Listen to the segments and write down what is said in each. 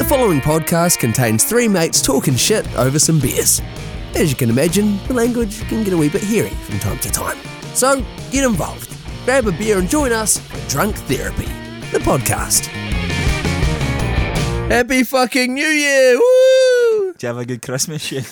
The following podcast contains three mates talking shit over some beers. As you can imagine, the language can get a wee bit hairy from time to time. So, get involved. Grab a beer and join us for Drunk Therapy, the podcast. Happy fucking New Year! Woo! Did you have a good Christmas, Shane?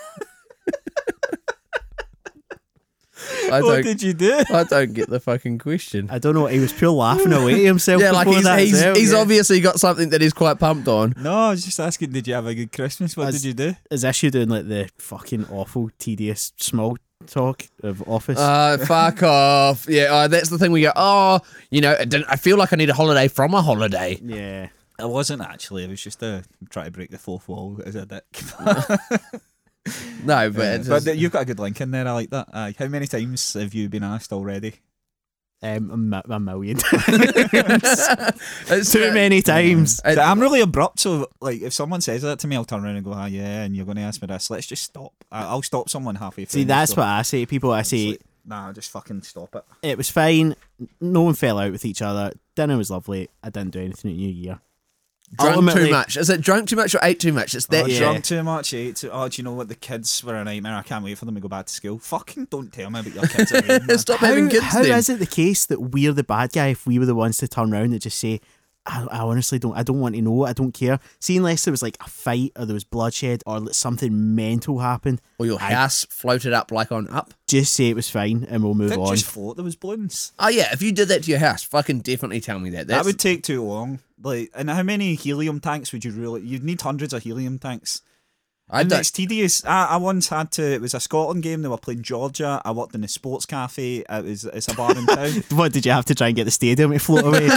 What did you do? I don't get the fucking question. I don't know. He was pure laughing away to himself. Yeah, like before that as well, he's yeah. obviously got something that he's quite pumped on. No, I was just asking, did you have a good Christmas? What did you do? Is this you doing like the fucking awful, tedious small talk of office? Fuck off. Yeah, that's the thing we go, I feel like I need a holiday from a holiday. Yeah. It wasn't actually. It was just trying to break the fourth wall as a dick. No, but, but you've got a good link in there. I like that. How many times have you been asked already? A million. it's Too many times. So I'm really abrupt, so like if someone says that to me, I'll turn around and go, yeah, and you're going to ask me this. Let's just stop. I'll stop someone halfway through. See, that's what I say to people. I say, like, nah, just fucking stop it. it was fine. No one fell out with each other. Dinner was lovely. I didn't do anything at New Year. Drunk Ultimately- too much. Is it drunk too much or ate too much? It's that. yeah. Drunk too much, ate too. Oh, do you know what? The kids were a nightmare. I can't wait for them to go back to school. Fucking don't tell me about your kids. Again, man. Stop having kids How then. is it the case that we're the bad guy if we were the ones to turn around and just say, I honestly don't want to know, I don't care. See, unless there was like a fight or there was bloodshed or something mental happened, Or your house floated up like on up. just say it was fine and we'll move Didn't on. just float. There was balloons. Oh yeah, if you did that to your house, fucking definitely tell me that. That would take too long. Like, and how many helium tanks would you really? You'd need hundreds of helium tanks. I And don't. it's tedious. I once had to. It was a Scotland game. They were playing Georgia. I worked in a sports cafe. It's a bar in town. What did you have to try and get the stadium to float away?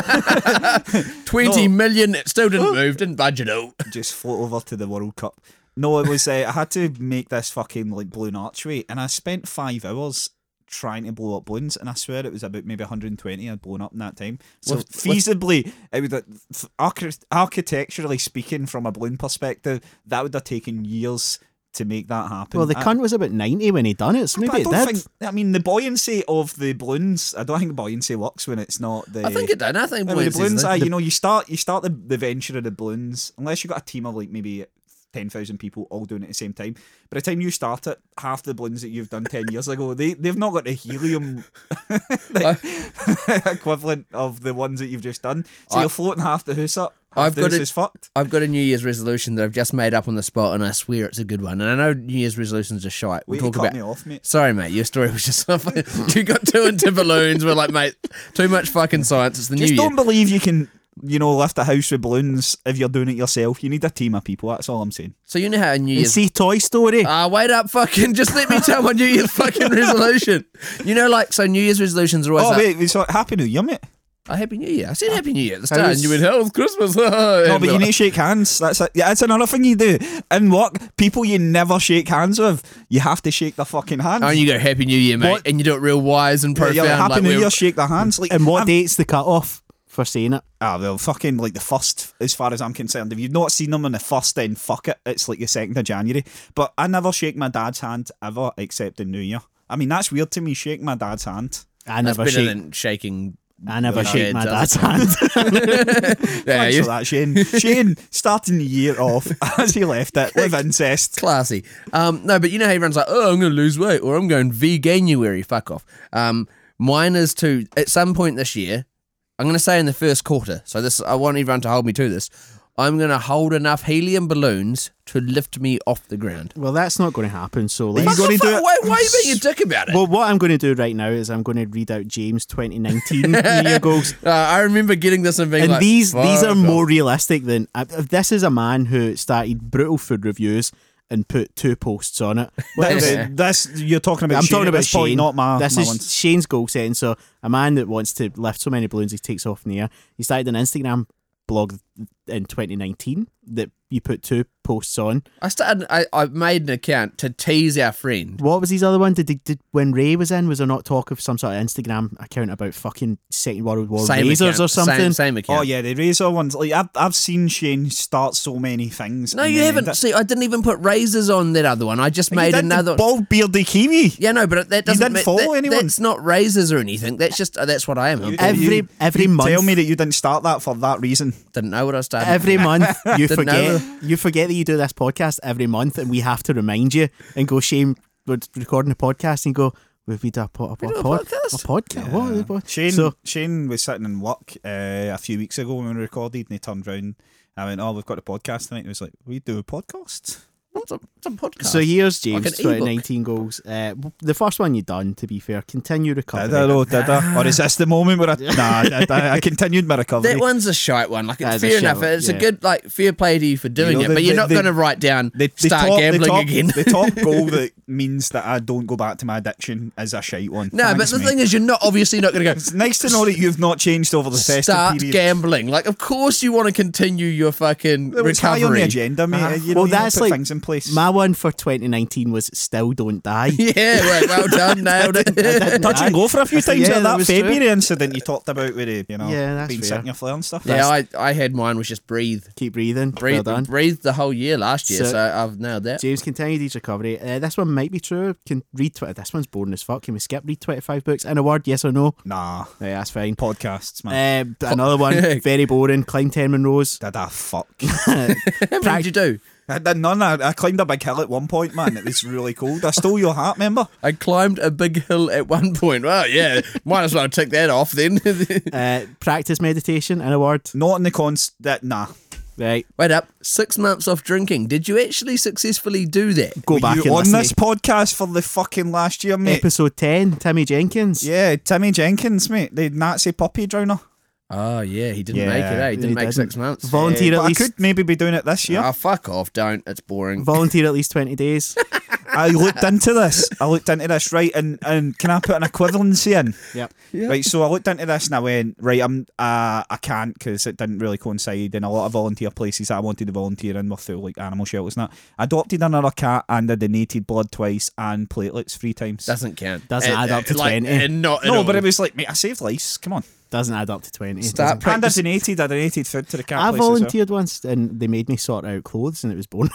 20 million, it still didn't move, didn't budge at all. Just float over to the World Cup. No, it was. I had to make this fucking like balloon archway, and I spent 5 hours trying to blow up balloons, and I swear it was about maybe 120 I'd blown up in that time. So feasibly, it would architecturally speaking, from a balloon perspective, that would have taken years to make that happen. Well, the cunt was about 90 when he done it, so maybe it did. The buoyancy of the balloons, I don't think buoyancy works when it's not the. I think it did. I think I mean, the balloons, are. you start the venture of the balloons, unless you've got a team of like maybe 10,000 people all doing it at the same time. By the time you start it, half the balloons that you've done 10 years ago, they've not got the helium equivalent of the ones that you've just done. So you're floating half the house up. Half the house is fucked. I've got a New Year's resolution that I've just made up on the spot, and I swear it's a good one. And I know New Year's resolutions are shite. Wait, you cut me off, mate. Sorry, mate. Your story was just you got too into balloons. We're like, mate, too much fucking science. It's the Just New don't Year. believe you can, lift a house with balloons if you're doing it yourself. You need a team of people. That's all I'm saying. So you know how a New And Year's. see Toy Story? Wait up, fucking. Just let me tell my New Year's fucking resolution. So New Year's resolutions are always. Oh, wait, so Happy New Year, mate. Happy New Year. I said Happy New Year at the start, and you went, hell's Christmas. No, but you need to shake hands. That's another thing you do. In work, people you never shake hands with, you have to shake their fucking hands. Oh, and you go Happy New Year, mate, and you do it real wise and profound. You're like, Happy New we're- Year, shake their hands. Like, And what date's the cut-off for saying it? well, fucking like the first, as far as I'm concerned. If you've not seen them on the first, then fuck it. It's like the 2nd of January. But I never shake my dad's hand ever, except in New Year. I mean, that's weird to me, shake my dad's hand. I That's never better shake. than shaking. I never Yeah, shake my does. dad's hand. Yeah, Thanks for that, Shane. Shane, starting the year off as he left it with incest. classy. No, but you know how everyone's like, oh, I'm going to lose weight, or I'm going veganuary. Fuck off. Mine is to, at some point this year, I'm going to say in the first quarter, so this, I want everyone to hold me to this, I'm going to hold enough helium balloons to lift me off the ground. Well, that's not going to happen, so you let's... gonna do it? Why are you being a dick about it? Well, what I'm going to do right now is I'm going to read out James' 2019 New Year goals. I remember getting this and being And like, these fuck are off. more realistic than... If this is a man who started brutal food reviews and put 2 posts on it. This you're talking about. I'm Shane talking at about this point, Shane. not my. This my is ones. Shane's goal setting. So a man that wants to lift so many balloons he takes off in the air. He started an Instagram blog in 2019 that you put 2 posts on. I made an account to tease our friend. What was his other one? Did when Ray was in, was there not talk of some sort of Instagram account about fucking Second World War razors or something? Same account. Oh yeah, the razor ones. Like I've seen Shane start so many things. No, and you then haven't. See, I didn't even put razors on that other one. I just You made did another. the bald beardy kiwi. Yeah, no, but that doesn't. didn't follow anyone? That's not razors or anything. That's just that's what I am. Every month. Tell me that you didn't start that for that reason. Didn't know know what I was starting. Every month you Didn't know. forget that you do this podcast every month, and we have to remind you and go, Shane, we're recording a podcast, and go, we've made a podcast. podcast? What? Shane was sitting in work a few weeks ago when we recorded, and he turned round. I went, "Oh, we've got a podcast tonight." And he was like, "We do a podcast." What's a podcast? So here's James' Like an ebook. 2019 goals. The first one you done, to be fair, continue recovery. Did I? Or is this the moment where I continued my recovery? That one's a shite one. Like, That it's is a fair shite enough. one, It's a yeah. good, like, fair play to you for doing You know, it, but you're not the- going to write down, The start gambling again. The top goal that means that I don't go back to my addiction is a shite one. No, but Thanks, the mate. thing is, you're not obviously not going to go, It's nice to know that you've not changed over the festive start period. gambling. Like, of course you want to continue your fucking It was high on the recovery. agenda, mate. Uh-huh. You know, Well, you need to that's put like things in place. My one for 2019 was still don't die. Yeah, well done, nailed it. Touch and go for a few times Yeah, at that that was February true. incident you talked about with it, Yeah, that's being fair. sick in your flare and stuff. Yeah, I had mine was just breathe. Keep breathing. Well done. Breathed the whole year last year, So- so I've nailed that. James continued his recovery. This one might be true. Can read this one's boring as fuck. Can we skip read 25 books in a word? Yes or no? Nah, Yeah, that's fine. podcasts, man. Another one, very boring. Climb 10 Monroes. Did I fuck? What did you do? I did none. I climbed a big hill at one point, man. It was really cold. I stole your hat, remember? I climbed a big hill at one point. Well, yeah, might as well tick that off then. Practice meditation in a word. Not in the nah. Right. Wait up, 6 months off drinking. Did you actually successfully do that? Go Were back you and on listen this to podcast for the fucking last year, mate? episode 10, Timmy Jenkins. Yeah, Timmy Jenkins, mate. The Nazi puppy drowner. Oh, yeah, he didn't Yeah, make it, eh? He didn't he make didn't. 6 months. Volunteer But at I least. could maybe be doing it this year. Oh, fuck off, don't. It's boring. Volunteer at least 20 days. I looked into this. Right, and can I put an equivalency in? Yep. Yeah. Right, so I looked into this and I went, right, I can't because it didn't really coincide in a lot of volunteer places that I wanted to volunteer in were through like animal shelters and that. I adopted another cat and I donated blood twice and platelets 3 times. Doesn't count. Doesn't add up to 20. And not at no, all. but it was like, mate, I saved lives. Come on. Doesn't add up to 20. Start doesn't. And I donated food to the cat I place as well. volunteered once and they made me sort out clothes and it was bonus.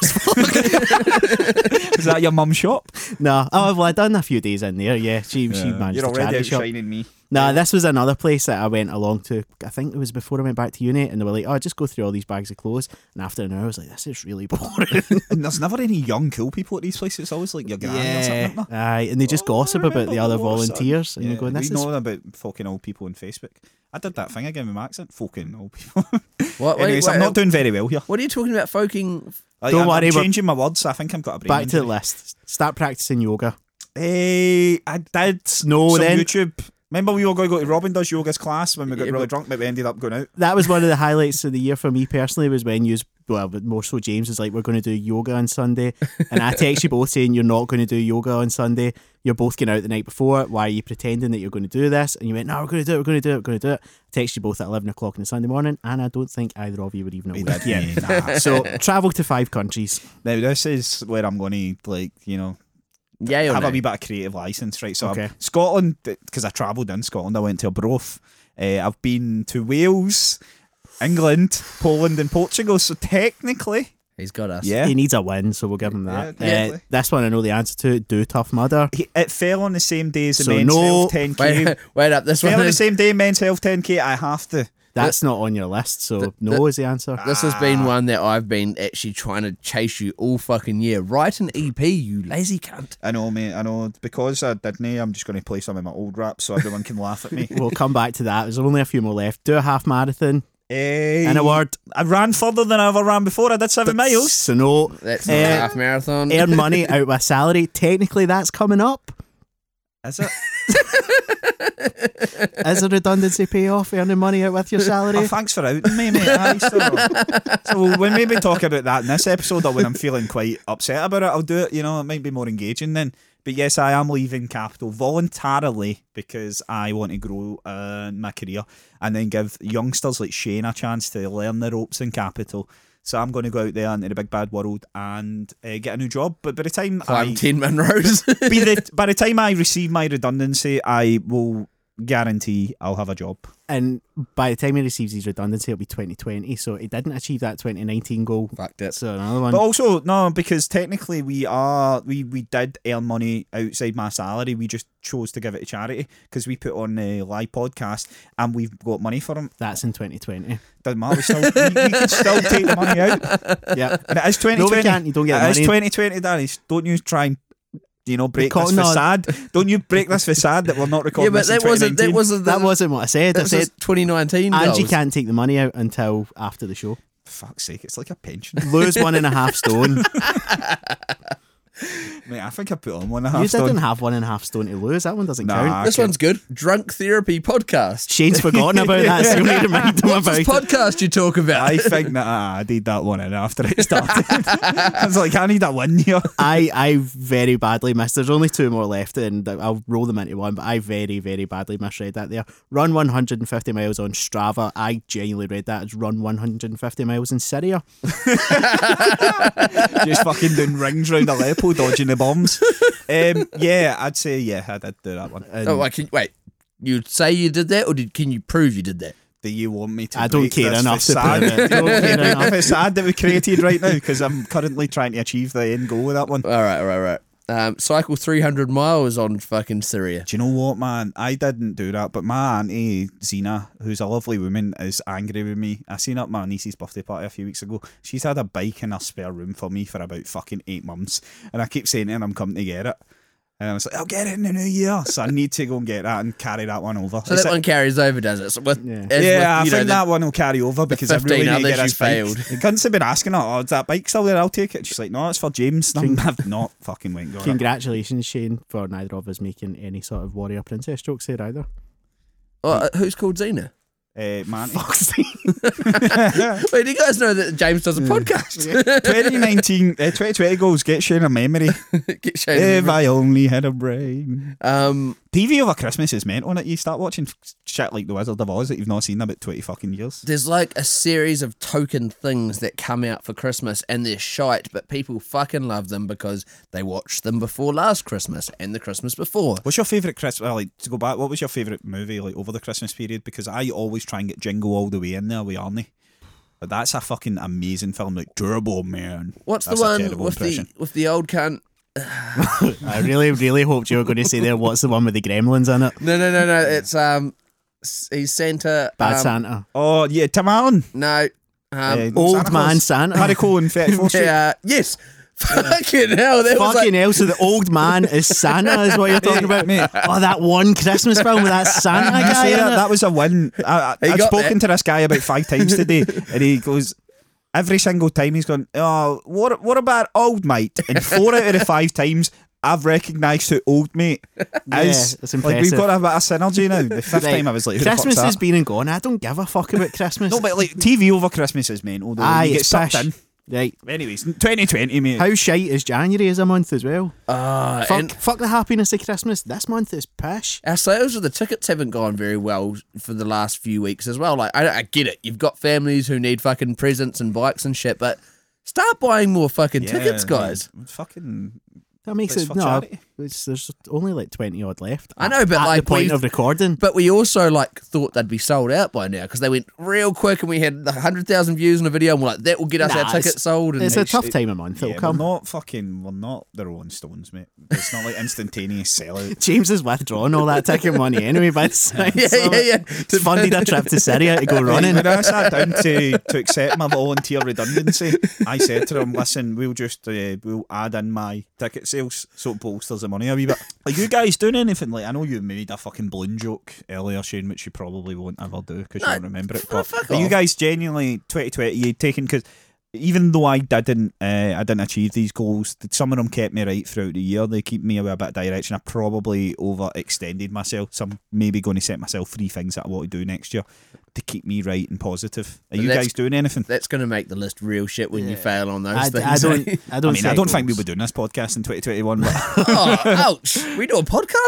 Is that your mum's shop? No, well, I done a few days in there. Yeah, she managed You're to already charity shop. outshining me. Nah, this was another place that I went along to. I think it was before I went back to uni, and they were like, "Oh, just go through all these bags of clothes." And after an hour, I was like, "This is really boring." And there's never any young cool people at these places. It's always like your granny or something. Isn't there? Aye, and they just gossip about the other remember, son. volunteers, and you're going, "This we is." know about fucking old people on Facebook. I did that thing again with my accent. Fucking old people. What, Anyways, I'm not doing very well here. What are you talking about, folking? Don't I'm worry, we're- changing my words. I think I've got a brain Back to the injury. list. Start practicing yoga. Hey, I did No, some then. YouTube. Remember we were going to go to Robin Does Yoga's class when we got Yeah, really but- drunk, but we ended up going out. That was one of the highlights of the year for me personally. Was when but more so James was like, "We're going to do yoga on Sunday," and I text you both saying you're not going to do yoga on Sunday. You're both going out the night before. Why are you pretending that you're going to do this? And you went, "No, we're going to do it. We're going to do it. We're going to do it." I text you both at 11 o'clock on a Sunday morning, and I don't think either of you were even awake yet. Nah. So travel to 5 countries. Now this is where I'm going to Yeah, or have no? a wee bit of creative license, right? So Okay. Scotland, because I travelled in Scotland, I went to Arbroath. I've been to Wales, England, Poland, and Portugal. So technically, He's got us. yeah, He needs a win, so we'll give him that. Yeah, definitely. This one I know the answer to. Do Tough Mudder. it fell on the same day as the So men's no- health 10k. Wait up. This Fell one on the is, same day men's health 10k. I have to. That's not on your list, so no is the answer. this has been one that I've been actually trying to chase you all fucking year. Write an EP, you lazy cunt. I know, mate. I know. Because I didn't, I'm just going to play some of my old rap so everyone can laugh at me. We'll come back to that. There's only a few more left. Do a half marathon. Hey, In a word. I ran further than I ever ran before. I did 7 miles. So no. That's not a half marathon. Earn money out of a salary. Technically, that's coming up. Is it? Is a redundancy payoff earning money out with your salary? Oh, thanks for outing me, mate. Aye, so we'll maybe talk about that in this episode, or when I'm feeling quite upset about it, I'll do it. You know, it might be more engaging then. But yes, I am leaving Capital voluntarily because I want to grow my career and then give youngsters like Shane a chance to learn the ropes in Capital. So I'm going to go out there into the big bad world and get a new job. But by the time Climb 10 Monroes. by the time I receive my redundancy, I will guarantee I'll have a job. And by the time he receives his redundancy, it'll be 2020. So he didn't achieve that 2019 goal. Fucked it. So another one. But also, no, because technically we did earn money outside my salary. We just chose to give it to charity because we put on a live podcast and we've got money for them. That's in 2020. Doesn't matter. We can still take the money out. Yeah. And it is 2020. No, we can't. You don't get It is money. 2020, Danny. Don't you try and break this No. facade. Don't you break this facade that we're not recording Yeah, but this in that wasn't That wasn't what I said. I that said was 2019 Angie goals. can't take the money out until after the show. For fuck's sake, it's like a pension. Lose 1.5 stone. Mate, I think I put on 1.5 You stone. didn't have 1.5 stone to lose. That one doesn't Nah. count. This one's good. Drunk Therapy Podcast. Shane's forgotten about that, so you need to remind him What's about this it. podcast you talk about? I think that I did that one in after it started. I was like, I need a win here. I very badly missed. There's only 2 more left, and I'll roll them into one. But I very, very badly misread that there. Run 150 miles on Strava. I genuinely read that as run 150 miles in Syria. Just fucking doing rings round Aleppo, dodging the bombs. Yeah, I'd say I did do that one. And Oh, wait. You say you did that, or can you prove you did that? Do you want me to? I don't break care this enough to facade? prove it. Don't care enough. Enough facade that we created right now because I'm currently trying to achieve the end goal with that one. All right. Cycle 300 miles on fucking Syria. Do you know what, man? I didn't do that, but my auntie Zena, who's a lovely woman, is angry with me. I seen her at my niece's birthday party a few weeks ago. She's had a bike in her spare room for me for about fucking 8 months, and I keep saying to her I'm coming to get it. And I was like, I'll get it in the new year. So I need to go and get that and carry that one over. So that one carries over, does it? So with, Yeah. I think that one will carry over because I 15 really need to others get you this bike. failed. The cunts have been asking her, oh, is that bike still there? I'll take it. She's like, no, it's for James. I've not fucking went and got it. Congratulations, Shane, for neither of us making any sort of warrior princess jokes there either. Who's called Xena? Man. Wait, do you guys know that James does a podcast? 2020 goals, get Shane a memory. Get Shane If I only had a brain. um, TV over Christmas is meant on it. You start watching shit like The Wizard of Oz that you've not seen in about 20 fucking years. there's like a series of token things that come out for Christmas and they're shite, but people fucking love them because they watched them before last Christmas and the Christmas before. What's your favourite Christmas? Like, to go back, what was your favourite movie like over the Christmas period? Because I always try and get Jingle All the Way in there with Arnie. But that's a fucking amazing film, like Turbo Man. What's That's the a one terrible with impression. the old cunt? I really, really hoped you were going to say there, what's the one with the gremlins in it? No. It's he's Santa. Bad Santa. Oh, yeah, Tim Allen. No. Old Santa man Claus. Santa. Harry Cole and 34th Street. Yes. Fucking hell. That was Fucking like, hell, so the old man is Santa is what you're talking about? Mate. Oh, that one Christmas film with that Santa I guy say in that, it. that was a win. I've got spoken to this guy about 5 times today, and he goes, every single time he's gone, oh, what about old mate? And 4 out of the 5 times, I've recognised who old mate is. it's Like, we've impressive. got a bit of synergy now. The 5th Right. time I was like, who the Christmas fuck's has that? been and gone. I don't give a fuck about Christmas. No, but like TV over Christmas is mental. Though. Aye, You get it's sucked pish. in. Right. Anyways, 2020, mate. How shite is January as a month as well? and Fuck the happiness of Christmas. This month is pish. our sales of the tickets haven't gone very well for the last few weeks as well. Like, I get it. You've got families who need fucking presents and bikes and shit, but start buying more fucking tickets, guys. Fucking. That makes It's it for no. charity. There's only like 20 odd left. I know, but at like the point we've- of recording. But we also like thought they'd be sold out by now because they went real quick and we had 100,000 views on a video and we're like, that will get us Nah, our tickets sold. And It's a It's- tough it- time of month. It'll Yeah, come. we're not the Rolling Stones, mate. It's not like instantaneous sellout. James is withdrawn all that ticket money anyway by the time. yeah. It's funded a trip to Syria to go running. When I sat down to accept my volunteer redundancy, I said to them, listen, we'll just we'll add in my ticket sales so it bolsters the money a wee bit. Are you guys doing anything? Like, I know you made a fucking balloon joke earlier, Shane, which you probably won't ever do because you No, won't remember it. well, But fuck are you off. guys genuinely 2020 you taking, because even though I didn't achieve these goals, some of them kept me right throughout the year. They keep me with a bit of direction. I probably overextended myself, so I'm maybe going to set myself 3 things that I want to do next year to keep me right and positive. Are you that's- guys doing anything? That's going to make the list real shit when you fail on those I things. don't. I mean, I set don't think goals. we'll be doing this podcast in 2021, but Oh, ouch. We do a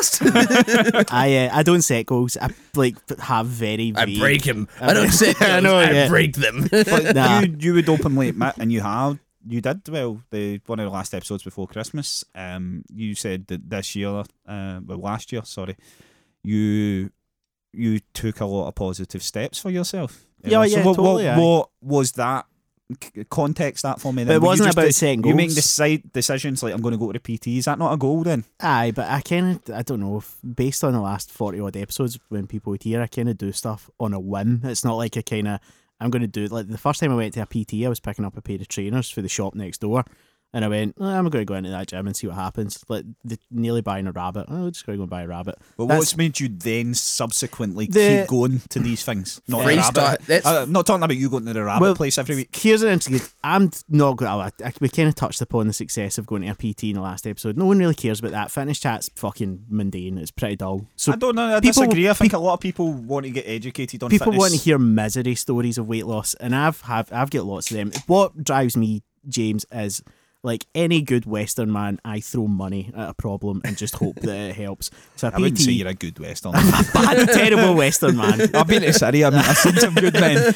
podcast? I don't set goals. I like have very. I vague- break him. I don't say I know, I yeah. break them. but Nah. you would openly admit, and you did well. One of the last episodes before Christmas, you said that this year, last year, sorry, you you took a lot of positive steps for yourself. Yeah, yeah, totally, aye. What was that? Context that for me. But it wasn't about setting You make goals. decisions like I'm going to go to the PT. Is that not a goal then? Aye, but I don't know, based on the last 40 odd episodes when people would hear, I kind of do stuff on a whim. It's not like I'm going to do it. Like the first time I went to a PT, I was picking up a pair of trainers for the shop next door. And I went, I'm going to go into that gym and see what happens. Like, nearly buying a rabbit. I'm just going to go and buy a rabbit. But what's made you then subsequently keep going to these things? Not the rabbit. I'm not talking about you going to the rabbit place every week. Here's an interesting. I'm not going. We kind of touched upon the success of going to a PT in the last episode. No one really cares about that. Fitness chat's fucking mundane. It's pretty dull. So I don't know. I disagree. I think a lot of people want to get educated on people fitness. want to hear misery stories of weight loss, and I've got lots of them. What drives me, James, is, like any good Western man, I throw money at a problem and just hope that it helps. So I wouldn't say you're a good Western. bad, terrible Western man. I've been to Surrey. I've seen some good men.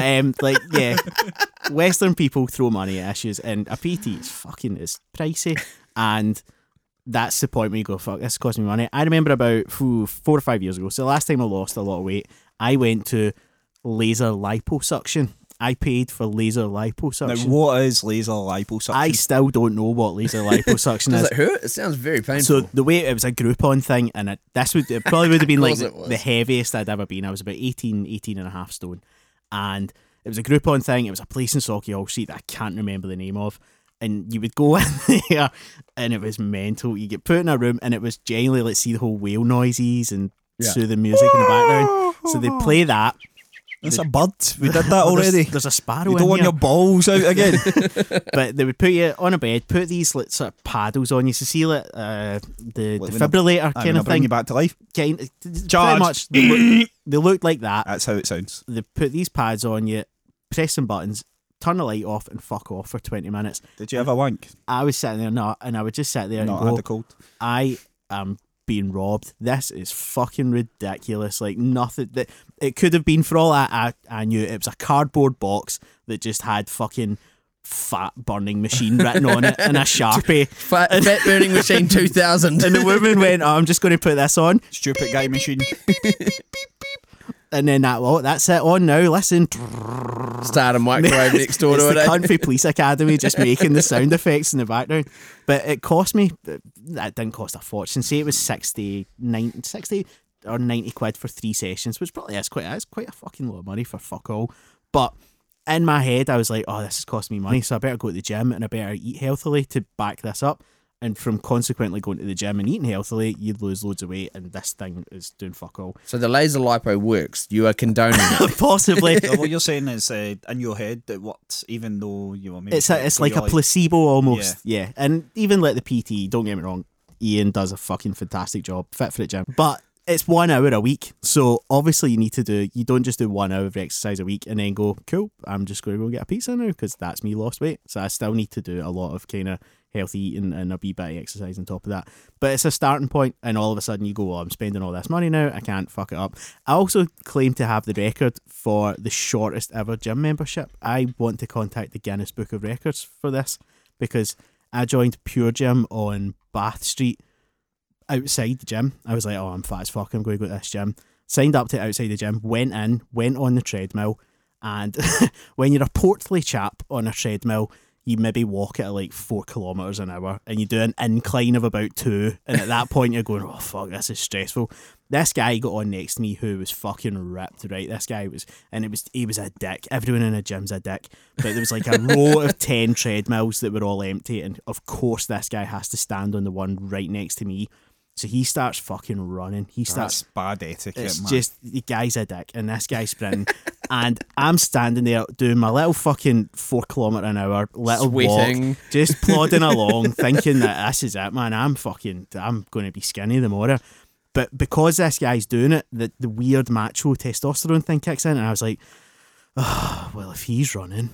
But Western people throw money at issues, and a PT is pricey, and that's the point where you go, fuck, this cost me money. I remember about 4 or 5 years ago, so the last time I lost a lot of weight, I went to laser liposuction. I paid for laser liposuction. Now, what is laser liposuction? I still don't know what laser liposuction is. Does it hurt? It sounds very painful. So the way it was a Groupon thing, and it probably would have been like Of course it was. the heaviest I'd ever been. I was about 18 and a half stone, and it was a Groupon thing. It was a place in Sauchiehall Street that I can't remember the name of, and you would go in there, and it was mental. You get put in a room, and it was generally, let's see the whole whale noises and soothing music in the background. So they play that. It's a bird. We did that already. There's a sparrow. You don't want your balls out again. But they would put you on a bed, put these like, sort of paddles on you to see the defibrillator kind of bring thing. you back to life. Pretty Charge. much. They looked like that. That's how it sounds. They put these pads on you, press some buttons, turn the light off, and fuck off for 20 minutes. Did you have a wank? I was sitting there, and I would just sit there Not and had go, the cold. I am being robbed. This is fucking ridiculous. Like, nothing that it could have been. For all I knew, it was a cardboard box that just had fucking fat burning machine written on it and a Sharpie. Fat burning machine 2000. And the woman went, I'm just going to put this on. Stupid guy machine. And then that's it on now. Listen. Start a microwave next door It's to the it. Country Police Academy just making the sound effects in the background. But it cost me, that didn't cost a fortune. Say it was 60 or 90 quid for 3 sessions, which probably is quite a fucking lot of money for fuck all. But in my head, I was like, this is costing me money, so I better go to the gym and I better eat healthily to back this up. And from consequently going to the gym and eating healthily, you'd lose loads of weight, and this thing is doing fuck all. So the laser lipo works. You are condoning it. Possibly. So what you're saying is in your head that works, even though you were maybe It's like a placebo almost, yeah. And even like the PT, don't get me wrong, Ian does a fucking fantastic job, fit for the gym. But it's 1 hour a week, so obviously you don't just do 1 hour of exercise a week and then go, cool, I'm just going to go get a pizza now because that's me lost weight. So I still need to do a lot of kind of healthy eating and a wee bit of exercise on top of that. But it's a starting point, and all of a sudden you go, I'm spending all this money now, I can't fuck it up. I also claim to have the record for the shortest ever gym membership. I want to contact the Guinness Book of Records for this, because I joined Pure Gym on Bath Street outside the gym. I was like, I'm fat as fuck, I'm going to go to this gym. Signed up to it outside the gym, went on the treadmill, and when you're a portly chap on a treadmill, you maybe walk at like 4 kilometres an hour and you do an incline of about 2, and at that point you're going, oh fuck, this is stressful. This guy got on next to me who was fucking ripped, right? This guy he was a dick. Everyone in the gym's a dick. But there was like a row of 10 treadmills that were all empty, and of course this guy has to stand on the one right next to me. So he starts fucking running. That's bad etiquette, it's man. just, the guy's a dick, and this guy's sprinting. And I'm standing there doing my little fucking 4 kilometre an hour little Sweating. walk, just plodding along, thinking that this is it, man. I'm going to be skinny tomorrow. But because this guy's doing it, the weird macho testosterone thing kicks in, and I was like, well, if he's running.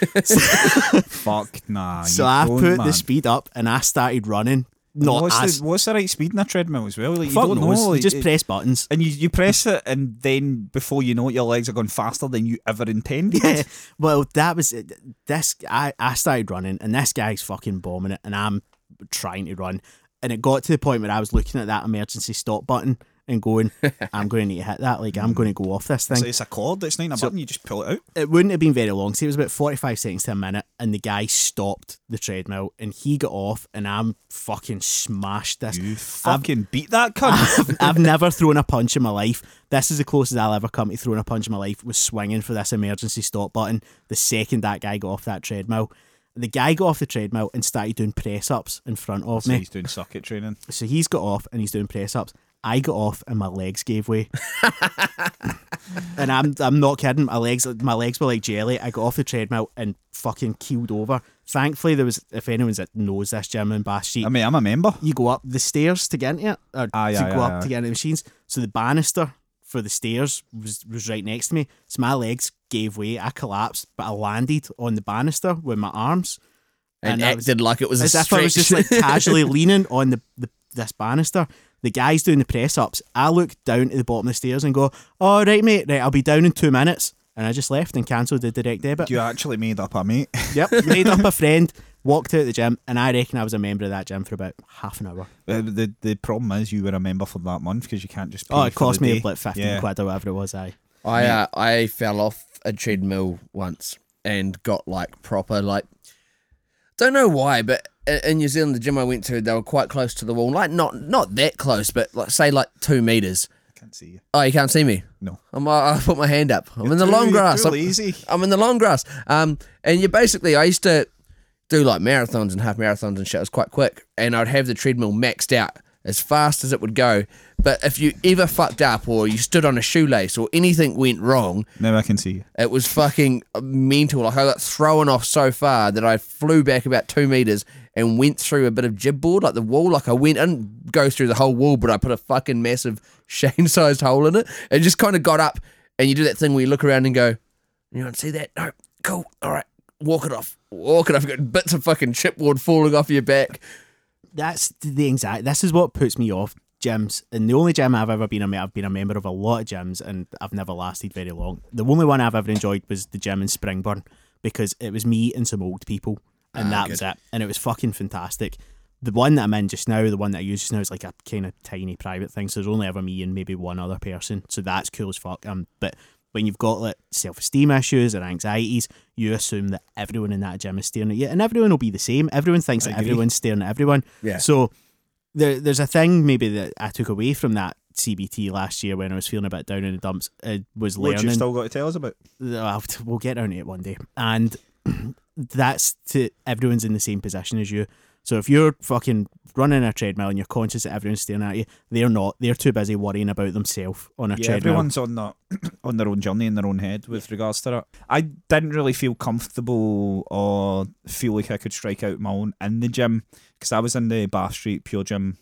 Fuck, nah. So I put the speed up, and I started running. What's the right speed in a treadmill as well? Like, you fuck don't knows. know. Like, You just press buttons. and you press it, and then before you know it, your legs are going faster than you ever intended. Yeah. Well, that was it. I started running, and this guy's fucking bombing it, and I'm trying to run. And it got to the point where I was looking at that emergency stop button, and going, I'm going to need to hit that. Like, I'm going to go off this thing. So it's a cord. It's not a button. You just pull it out. It wouldn't have been very long. See, it was about 45 seconds to a minute, and the guy stopped the treadmill, and he got off, and I'm fucking smashed this. You fucking beat that cunt. I've never thrown a punch in my life. This is the closest I'll ever come to throwing a punch in my life, was swinging for this emergency stop button the second that guy got off that treadmill. The guy got off the treadmill and started doing press-ups in front of So me. he's doing circuit training. So he's got off and he's doing press-ups. I got off and my legs gave way. And I'm not kidding. My legs were like jelly. I got off the treadmill and fucking keeled over. Thankfully, there was, if anyone that knows this gym in Bath Street, I mean, I'm a member. you go up the stairs to get into it, or to get into the machines. So the banister for the stairs was right next to me. So my legs gave way. I collapsed, but I landed on the banister with my arms. And that acted like it was a as if stretch. I was just like casually leaning on this banister. The guy's doing the press ups. I look down to the bottom of the stairs and go, "All right, mate. Right, I'll be down in 2 minutes." And I just left and cancelled the direct debit. You actually made up a mate. Yep, made up a friend, walked out of the gym, and I reckon I was a member of that gym for about half an hour. The problem is you were a member for that month because you can't just pay It for cost the me day. like 15 quid or whatever it was. I fell off a treadmill once and got like proper like, don't know why, but in New Zealand the gym I went to, they were quite close to the wall, like not that close, but like say like 2 meters. I can't see you. Oh, you can't see me? No. I put my hand up. I'm in the long grass. You're lazy. I'm in the long grass. And you basically, I used to do like marathons and half marathons and shit. It was quite quick, and I'd have the treadmill maxed out as fast as it would go. But if you ever fucked up or you stood on a shoelace or anything went wrong, Now I can see you. it was fucking mental. Like I got thrown off so far that I flew back about 2 meters and went through a bit of jibboard, like the wall. Like I didn't go through the whole wall, but I put a fucking massive Shane-sized hole in it and just kind of got up. And you do that thing where you look around and go, "You want to see that? No, cool. All right, walk it off. Walk it off." You got bits of fucking chipboard falling off your back. That's the anxiety. This is what puts me off gyms. And the only gym I've ever been I've been a member of a lot of gyms, and I've never lasted very long. The only one I've ever enjoyed was the gym in Springburn, because it was me and some old people, and that was it. And it was fucking fantastic. The one that I'm in just now, the one that I use just now, is like a kind of tiny private thing. So there's only ever me and maybe one other person. So that's cool as fuck. But when you've got like self-esteem issues or anxieties, you assume that everyone in that gym is staring at you, and everyone will be the same. Everyone thinks that everyone's staring at everyone. Yeah. So there's a thing maybe that I took away from that CBT last year when I was feeling a bit down in the dumps. Was What learning. you still got to tell us about? We'll get around to it one day. And that's to everyone's in the same position as you. So if you're fucking running a treadmill and you're conscious that everyone's staring at you, they're not. They're too busy worrying about themselves on a treadmill. Everyone's on their own journey in their own head with regards to that. I didn't really feel comfortable or feel like I could strike out my own in the gym, because I was in the Bath Street Pure Gym,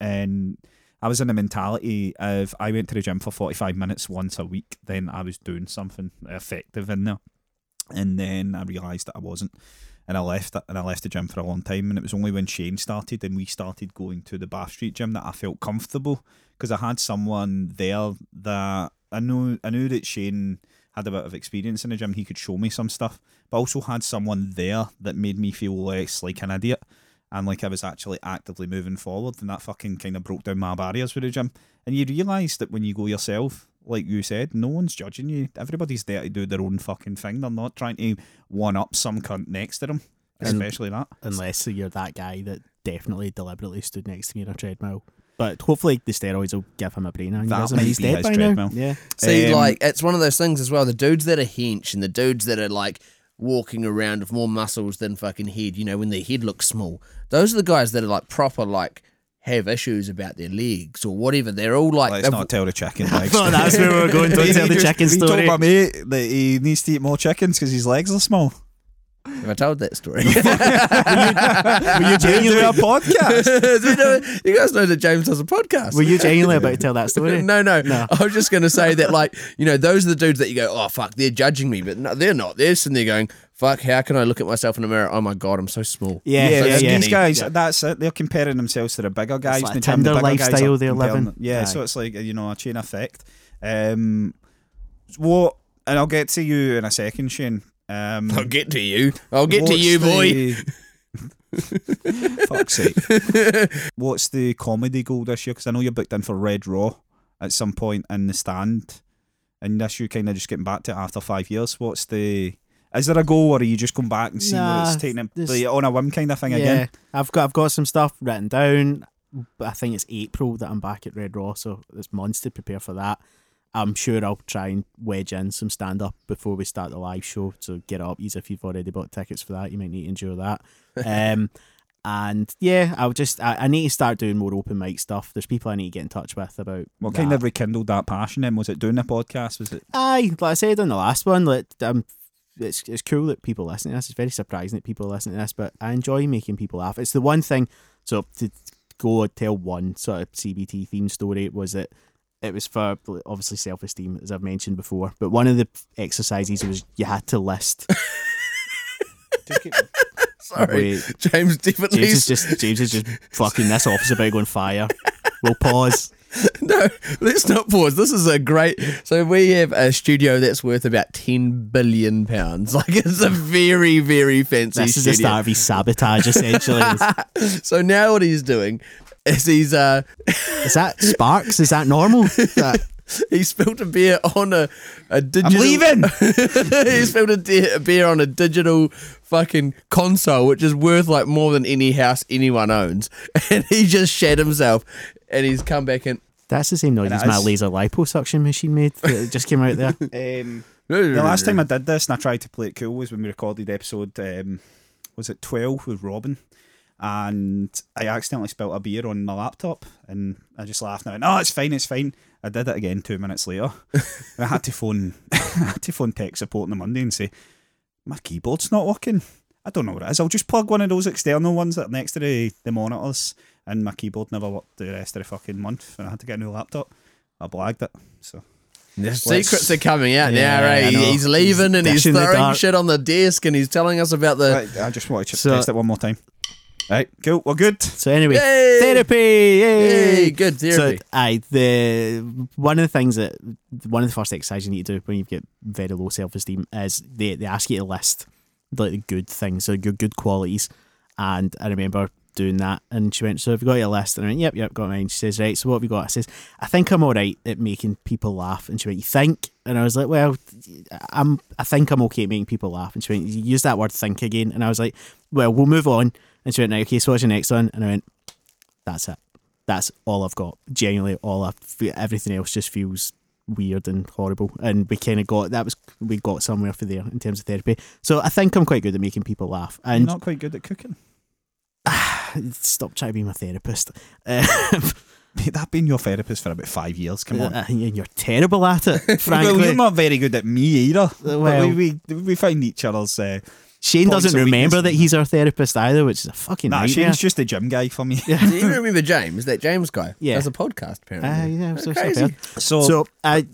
and I was in the mentality of I went to the gym for 45 minutes once a week, then I was doing something effective in there. And then I realised that I wasn't. And I left it, and I left the gym for a long time. And it was only when Shane started and we started going to the Bath Street gym that I felt comfortable, because I had someone there that I knew that Shane had a bit of experience in the gym. He could show me some stuff, but also had someone there that made me feel less like an idiot and like I was actually actively moving forward. And that fucking kind of broke down my barriers with the gym. And you realise that when you go yourself, like you said, no one's judging you. Everybody's there to do their own fucking thing. They're not trying to one-up some cunt next to them, especially that. Unless you're that guy that definitely deliberately stood next to me on a treadmill. But hopefully the steroids will give him a brain aneurysm. might He's be dead his by treadmill. now. Yeah. See, like, it's one of those things as well. The dudes that are hench and the dudes that are like walking around with more muscles than fucking head, you know, when their head looks small, those are the guys that are like proper, like, have issues about their legs or whatever. They're all like, Let's not tell the chicken legs. Well, that's where we're going. Don't tell the chicken He told story. my mate that he needs to eat more chickens because his legs are small. have I told that story? Were you Do genuinely a podcast. You guys know that James does a podcast. Were you genuinely about to tell that story? No. No. I was just going to say that, like, you know, those are the dudes that you go, oh, fuck, they're judging me. But no, they're not. They're sitting there going, fuck, how can I look at myself in the mirror? Oh, my God, I'm so small. Yeah. These guys, Yeah. that's it. They're comparing themselves to the bigger guys. like in a the gym. The Tinder bigger guys lifestyle are they're comparing living. them. Yeah, Aye. so it's like, you know, a chain effect. What? And I'll get to you in a second, Shane. I'll get to you. I'll get to you, boy. Fuck's sake. What's the comedy goal this year? Because I know you're booked in for Red Raw. at some point in the stand, and this you kind of just getting back to it after 5 years. Is there a goal, or are you just going back and seeing where it's taking it like, on a whim kind of thing again? I've got some stuff written down. I think it's April that I'm back at Red Raw, so there's months to prepare for that. I'm sure I'll try and wedge in some stand-up before we start the live show, so get up, easy if you've already bought tickets for that. You might need to endure that. And yeah, I need to start doing more open mic stuff. There's people I need to get in touch with about What that. kind of rekindled that passion then? Was it doing the podcast? Was it? Aye, like I said on the last one, it's cool that people listen to this. It's very surprising that people listen to this, but I enjoy making people laugh. It's the one thing, so to go and tell one sort of CBT theme story was that it was for obviously self-esteem, as I've mentioned before, but one of the exercises was you had to list. Sorry, Wait. James definitely. James is just fucking this office about going fire. We'll pause. No, let's not pause. This is a great. So we have a studio that's worth about £10 billion. Like, it's a very, very fancy This is the studio. start of his sabotage, essentially. So now what he's doing is he's Is that Sparks? Is that normal? he spilled a beer on a digital. I'm leaving. He spilled a beer on a digital fucking console, which is worth like more than any house anyone owns. And he just shat himself, and he's come back and. That's the same noise And as it my is. laser liposuction machine made that just came out there. The last time I did this and I tried to play it cool was when we recorded episode, was it 12 with Robin? And I accidentally spilt a beer on my laptop, and I just laughed and I went, "Oh, it's fine. I did it again 2 minutes later. And I had to phone tech support on the Monday and say, my keyboard's not working. I don't know what it is. I'll just plug one of those external ones that are next to the monitors, and my keyboard never worked the rest of the fucking month, and I had to get a new laptop. I blagged it, so... The secrets are coming out Yeah, now, right? I know. He's leaving and he's Dishing the throwing dark. shit on the desk and he's telling us about the. Right, I just wanted to So- test it one more time. Right, cool, we're good. So anyway, Yay! therapy! Yay! Hey, good therapy. So, one of the first exercises you need to do when you get very low self-esteem is they ask you to list like the good things, so your good qualities. And I remember doing that, and she went, "So have you got your list?" And I went, "Yep, got mine." She says, "Right, so what have you got?" I says, "I think I'm all right at making people laugh." And she went, "You think?" And I was like, "Well, I think I'm okay at making people laugh." And she went, "You use that word 'think' again." And I was like, "Well, we'll move on." And she went, "Right, okay, so what's your next one?" And I went, "That's it. That's all I've got. Genuinely, everything else just feels weird and horrible." And we kind of we got somewhere for there in terms of therapy. So I think I'm quite good at making people laugh. You're And not quite good at cooking. stop trying to be my therapist. Mate, I've been your therapist for about 5 years, come on. And you're terrible at it, Well, frankly. you're not very good at me either. But Well- we find each other's... Shane points doesn't of remember weakness. that he's our therapist either, which is a fucking Nah, nightmare. Shane's just a gym guy for me. Do you remember James? That James guy? Yeah. Does a podcast, apparently. Yeah, so Crazy. bad. So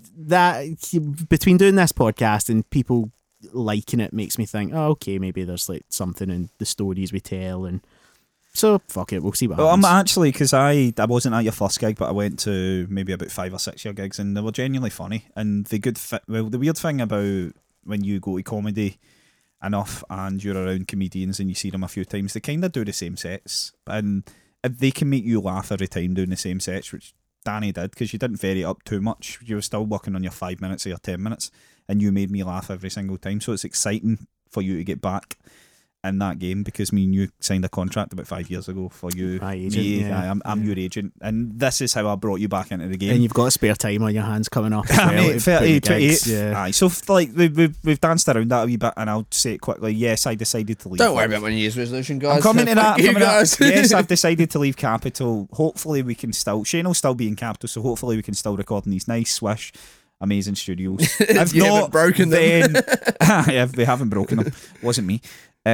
that between doing this podcast and people liking it makes me think, oh, okay, maybe there's like something in the stories we tell, and so fuck it, we'll see what Well, I'm happens. actually, because I wasn't at your first gig, but I went to maybe about 5 or 6 year gigs, and they were genuinely funny. And the weird thing about when you go to comedy enough and you're around comedians and you see them a few times, they kind of do the same sets, and if they can make you laugh every time doing the same sets, which Danny did, because you didn't vary it up too much, you were still working on your 5 minutes or your 10 minutes, and you made me laugh every single time. So it's exciting for you to get back in that game, because me and you signed a contract about 5 years ago for you. My agent, me, yeah. I'm your agent, and this is how I brought you back into the game. And you've got spare time on your hands coming up as I well, mean, to put 30, the 28. gigs, yeah. Aye, so like we've danced around that a wee bit, and I'll say it quickly. Yes, I decided to leave. Don't worry about my New Year's resolution, guys. I'm coming to Fuck that. you coming to that. guys. Yes, I've decided to leave Capital. Hopefully, we can still. Shane will still be in Capital, so hopefully we can still record in these nice, swish, amazing studios. If You haven't broken them. then yeah, we haven't broken them. Wasn't me.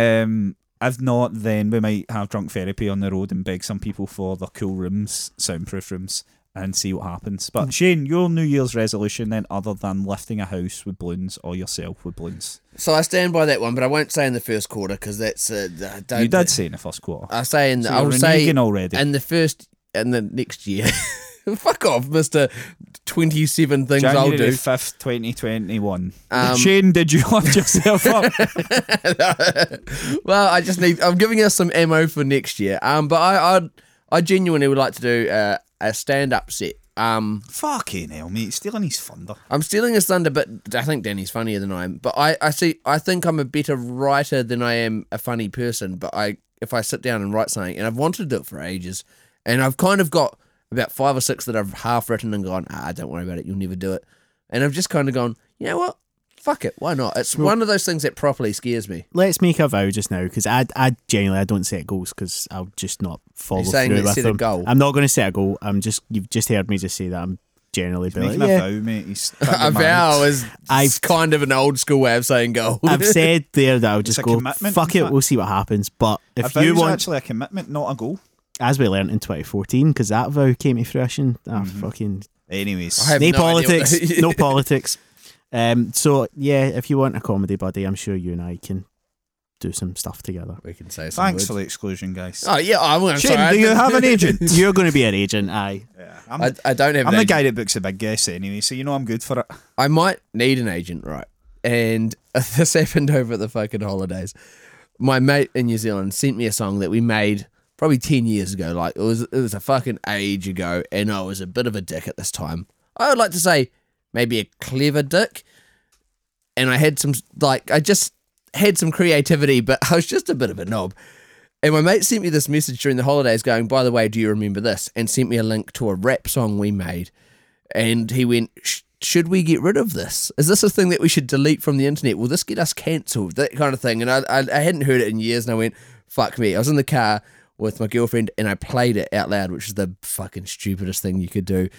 If not, then we might have drunk therapy on the road and beg some people for their cool rooms, soundproof rooms, and see what happens. But Shane, your New Year's resolution then, other than lifting a house with balloons or yourself with balloons? So I stand by that one, but I won't say in the first quarter because that's. I don't, You did say in the first quarter. I say in. So I'll you're say reneging already. in the next year. Fuck off, Mr. 27 things I'll January do. 5th, 2021. Um, Shane, did you lift yourself up? Well, I'm giving us some ammo for next year. But I genuinely would like to do a stand-up set. Fucking hell, mate. Stealing his thunder. I'm stealing his thunder, but I think Danny's funnier than I am. But I think I'm a better writer than I am a funny person. But if I sit down and write something, and I've wanted to do it for ages, and I've kind of got about 5 or 6 that I've half written and gone, don't worry about it, you'll never do it. And I've just kind of gone, you know what? Fuck it, why not? It's one of those things that properly scares me. Let's make a vow just now, because I genuinely don't set goals because I'll just not follow through with set them. a goal? I'm not going to set a goal. You've just heard me just say that I'm generally Making a vow, mate. He's A vow is kind of an old school way of saying goal. I've said there that I'll just a go, commitment, fuck it, we'll see what happens. But a if vow you is want, actually a commitment, not a goal. as we learnt in 2014, because that vow came to fruition. Fucking Anyways, I have no no politics, idea no politics. So yeah, if you want a comedy buddy, I'm sure you and I can do some stuff together. We can say some thanks words. for the exclusion, guys. Oh yeah, I'm Shane, sorry. do you have an agent? You're going to be an agent, aye. Yeah, I don't have. I'm an the agent. guy that books the big guests anyway, so you know I'm good for it. I might need an agent, right? And this happened over the fucking holidays. My mate in New Zealand sent me a song that we made probably 10 years ago. Like it was a fucking age ago, and I was a bit of a dick at this time. I would like to say maybe a clever dick. And I had I just had some creativity, but I was just a bit of a knob. And my mate sent me this message during the holidays going, by the way, do you remember this? And sent me a link to a rap song we made. And he went, should we get rid of this? Is this a thing that we should delete from the internet? Will this get us cancelled? That kind of thing. And I hadn't heard it in years, and I went, fuck me. I was in the car with my girlfriend, and I played it out loud, which is the fucking stupidest thing you could do.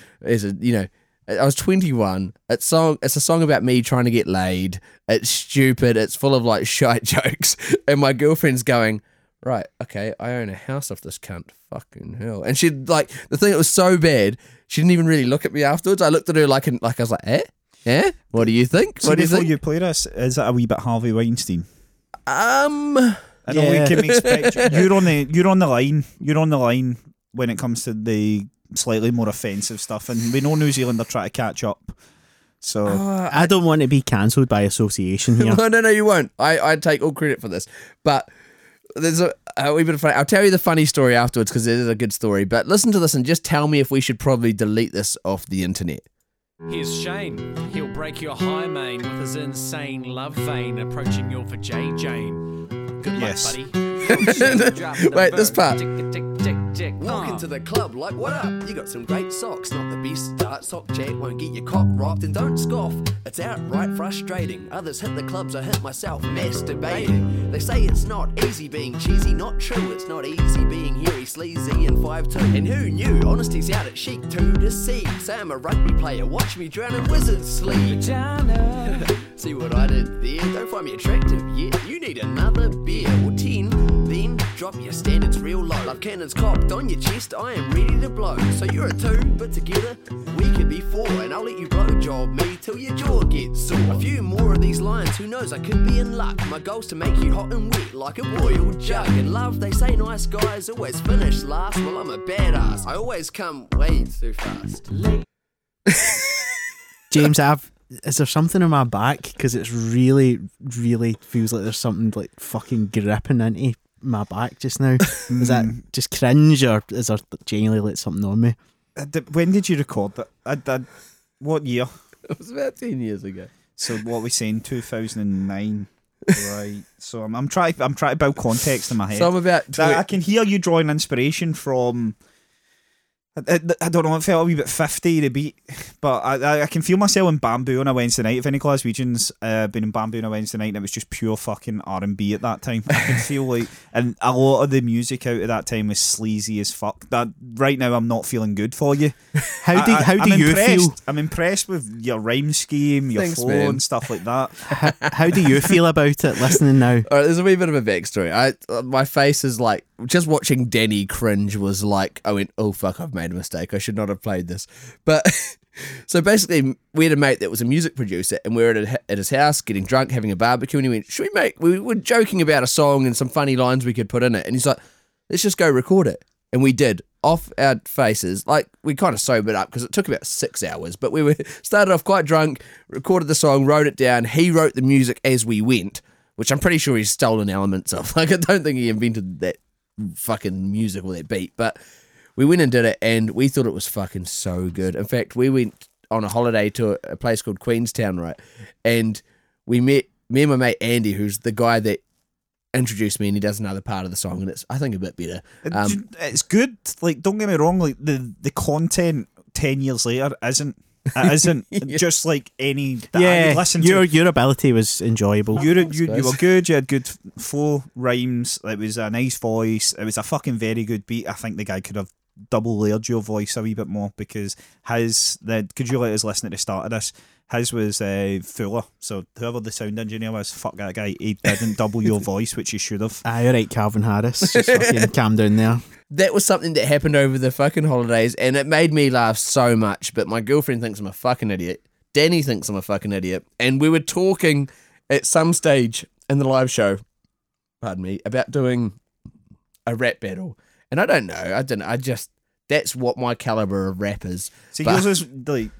I was 21. It's a song about me trying to get laid. It's stupid. It's full of like shite jokes. And my girlfriend's going, right, okay, I own a house off this cunt. Fucking hell. And she'd the thing that was so bad, she didn't even really look at me afterwards. I looked at her like I was like, eh? What do you think? So What do you before think? you play this, is it a wee bit Harvey Weinstein? I I know we can expect you're on the line. You're on the line when it comes to the slightly more offensive stuff, and we know New Zealand are trying to catch up. So I don't want to be cancelled by association here. No, you won't. I take all credit for this. But there's a wee bit of funny. I'll tell you the funny story afterwards because it is a good story. But listen to this and just tell me if we should probably delete this off the internet. Here's Shane. He'll break your high main with his insane love vein, approaching your for Jane. Good luck, Yes. buddy. Wait, this part. Tick, tick, tick, tick. Walk into the club like, what up? You got some great socks, not the best start. Sock chat won't get your cock rocked, and don't scoff. It's outright frustrating. Others hit the clubs, I hit myself masturbating. They say it's not easy being cheesy, not true. It's not easy being hairy, sleazy, and 5'2". And who knew? Honesty's out at chic 2 to see. Say I'm a rugby player, watch me drown in wizard's sleep. See what I did there? Don't find me attractive yet. You need another beer or 10. Then drop your standards real low. Love cannons cocked on your chest, I am ready to blow. So you're a 2, but together we could be 4. And I'll let you blowjob me till your jaw gets sore. A few more of these lines, who knows, I could be in luck. My goal's to make you hot and wet like a boiled jug. And love, they say nice guys always finish last. Well, I'm a badass, I always come way too fast. James, is there something in my back? Because it's really, really feels like there's something like fucking gripping into my back just now. Is that just cringe, or is there genuinely like something on me? when did you record that? What year? It was about 10 years ago. So what are we saying? 2009. Right. So I'm trying to build context in my head. So I'm about... I can hear you drawing inspiration from... I don't know, it felt a wee bit 50 the beat, but I can feel myself in Bamboo on a Wednesday night. If any Glaswegians been in Bamboo on a Wednesday night, and it was just pure fucking R&B at that time. I can feel like, and a lot of the music out of that time was sleazy as fuck. That right now I'm not feeling good for you. How do you feel? I'm impressed with your rhyme scheme, your Thanks, flow man. and stuff like that. How do you feel about it listening now? All right, there's a wee bit of a backstory. My face is like, just watching Danny cringe was like, I went, oh fuck, I've made a mistake. I should not have played this. But so basically, we had a mate that was a music producer, and we were at his house getting drunk, having a barbecue, and he went, we were joking about a song and some funny lines we could put in it. And he's like, let's just go record it. And we did, off our faces. Like, we kind of sobered up because it took about 6 hours, but we started off quite drunk, recorded the song, wrote it down. He wrote the music as we went, which I'm pretty sure he's stolen elements of. Like, I don't think he invented that fucking music or that beat, but we went and did it, and we thought it was fucking so good. In fact, we went on a holiday to a place called Queenstown, right? And we met me and my mate Andy, who's the guy that introduced me, and he does another part of the song, and it's, I think, a bit better. It's good. Like, don't get me wrong. Like the content 10 years later isn't. It isn't just like any. Yeah, listen your ability was enjoyable. You were good. You had good flow, rhymes. It was a nice voice. It was a fucking very good beat. I think the guy could have double layered your voice a wee bit more, because could you let us listen at the start of this? His was fuller. So whoever the sound engineer was, fuck that guy. He didn't double your voice, which he should have. Aye, all right, Calvin Harris. Just fucking calm down there. That was something that happened over the fucking holidays, and it made me laugh so much. But my girlfriend thinks I'm a fucking idiot. Danny thinks I'm a fucking idiot. And we were talking at some stage in the live show, pardon me, about doing a rap battle. And I don't know. I just, that's what my caliber of rap is. See, But- yours is like